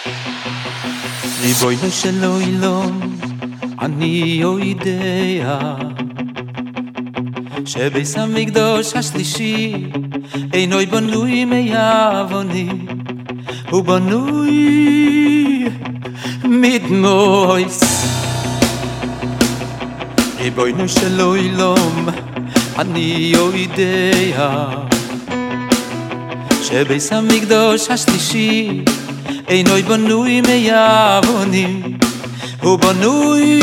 ריבונו של עולם, אני יודע שבית המקדש השלישי אינו בנוי מאבנים, הוא בנוי מדמויס. ריבונו של עולם, אני יודע שבית המקדש השלישי אינו בנוי מאבנים, הוא בנוי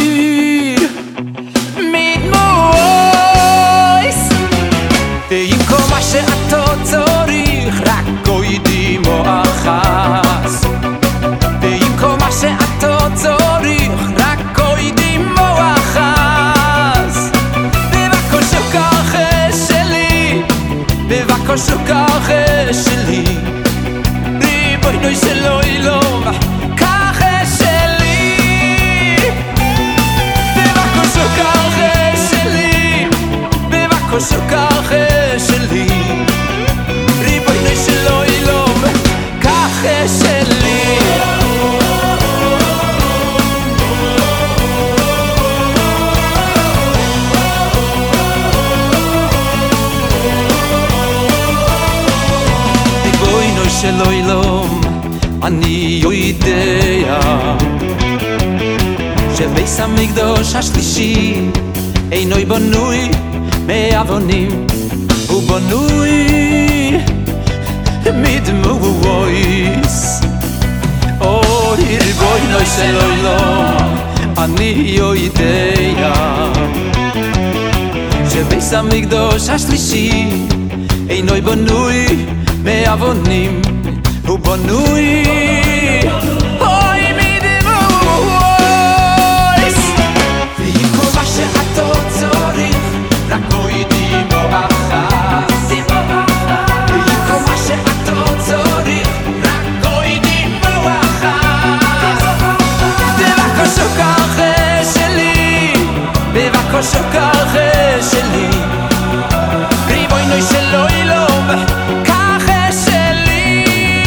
מדמויס. ועם כל מה שאתה צריך, רק קודם אחז. ועם כל מה שאתה צריך, רק קודם אחז. בבקשה ככה שלי, בבקשה ככה שלי, ריבונו של עולם, ככה שלי. בבקשה ככה שלי, בבקשה ככה שלי, ריבונו של עולם, ככה שלי. ריבונו של עולם, אני יודע שבית המקדש השלישי אינו בנוי מאבנים, הוא בנוי מדמויס. ריבונו של עולם, אני יודע שבית המקדש השלישי אינו בנוי מאבנים, הוא בנוי מדמויס. ועם כל מה שאתה צריך, רק קודם אחז. ועם כל מה שאתה צריך, רק קודם אחז. בבקשה ככה שלי, בבקשה ככה שלי, ריבונו של עולם, ככה שלי.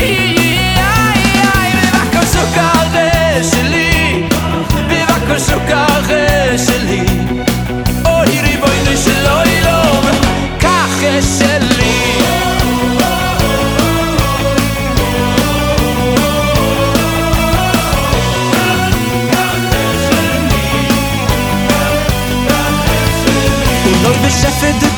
בבקשה ככה שלי, בבקשה ככה שלי, אוי ריבונו של עולם, ככה שלי. Noi beschäftigt